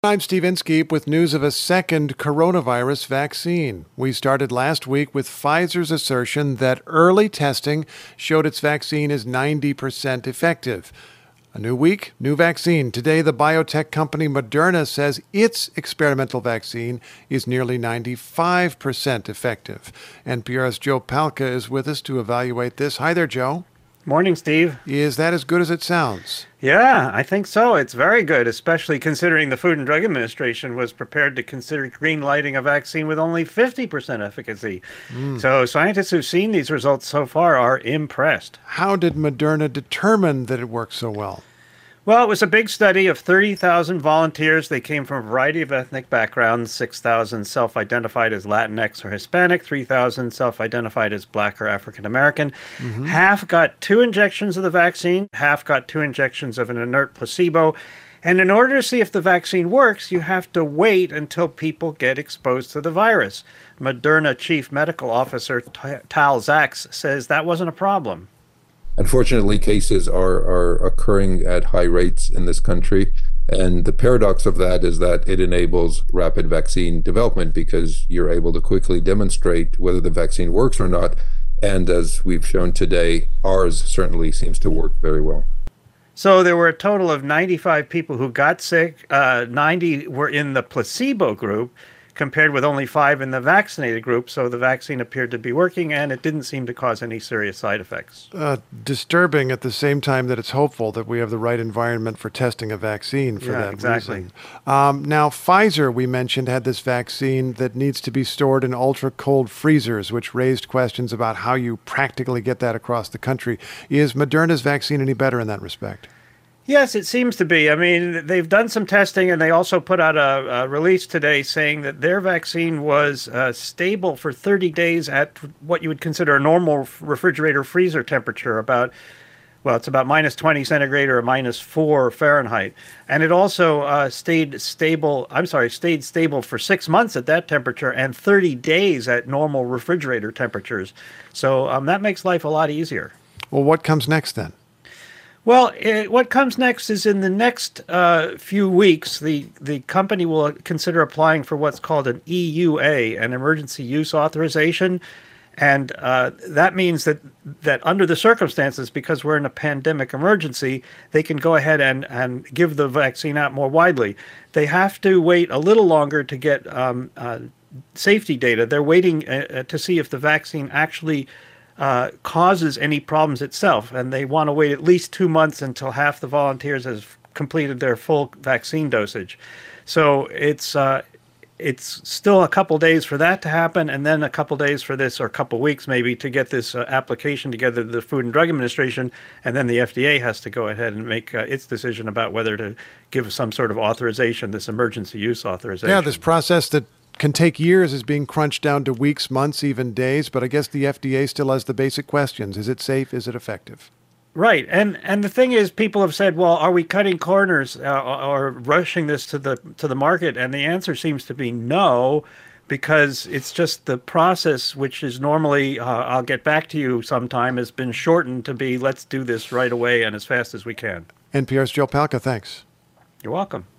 I'm Steve Inskeep with news of a second coronavirus vaccine. We started last week with Pfizer's assertion that early testing showed its vaccine is 90% effective. A new week, new vaccine. Today, the biotech company Moderna says its experimental vaccine is nearly 95% effective. NPR's Joe Palca is with us to evaluate this. Hi there, Joe. Morning, Steve. Is that as good as it sounds? Yeah, I think so. It's very good, especially considering the Food and Drug Administration was prepared to consider green-lighting a vaccine with only 50% efficacy. So scientists who've seen these results so far are impressed. How did Moderna determine that it works so well? Well, it was a big study of 30,000 volunteers. They came from a variety of ethnic backgrounds, 6,000 self-identified as Latinx or Hispanic, 3,000 self-identified as Black or African American. Half got 2 injections of the vaccine, half got 2 injections of an inert placebo. And in order to see if the vaccine works, you have to wait until people get exposed to the virus. Moderna Chief Medical Officer Tal Zaks says that wasn't a problem. Unfortunately, cases are occurring at high rates in this country. And the paradox of that is that it enables rapid vaccine development because you're able to quickly demonstrate whether the vaccine works or not. And as we've shown today, ours certainly seems to work very well. So there were a total of 95 people who got sick. 90 were in the placebo group, compared with only 5 in the vaccinated group. So the vaccine appeared to be working, and it didn't seem to cause any serious side effects. Disturbing at the same time that it's hopeful that we have the right environment for testing a vaccine for that exactly. reason. Now, Pfizer, we mentioned, had this vaccine that needs to be stored in ultra-cold freezers, which raised questions about how you practically get that across the country. Is Moderna's vaccine any better in that respect? Yes, it seems to be. I mean, they've done some testing, and they also put out a release today saying that their vaccine was stable for 30 days at what you would consider a normal refrigerator freezer temperature, it's about minus 20 centigrade or minus 4 Fahrenheit. And it also stayed stable for 6 months at that temperature and 30 days at normal refrigerator temperatures. So that makes life a lot easier. Well, what comes next then? Well, what comes next is in the next few weeks, the company will consider applying for what's called an EUA, an emergency use authorization. And that means that under the circumstances, because we're in a pandemic emergency, they can go ahead and give the vaccine out more widely. They have to wait a little longer to get safety data. They're waiting to see if the vaccine actually causes any problems itself, and they want to wait at least 2 months until half the volunteers have completed their full vaccine dosage. So it's still a couple days for that to happen, and then a couple days for this, or a couple weeks maybe, to get this application together to the Food and Drug Administration, and then the FDA has to go ahead and make its decision about whether to give some sort of authorization, this emergency use authorization. Yeah, this process that can take years is being crunched down to weeks, months, even days. But I guess the FDA still has the basic questions. Is it safe? Is it effective? Right. And the thing is, people have said, well, are we cutting corners or rushing this to the market? And the answer seems to be no, because it's just the process, which is normally, I'll get back to you sometime, has been shortened to be, let's do this right away and as fast as we can. NPR's Joe Palca, thanks. You're welcome.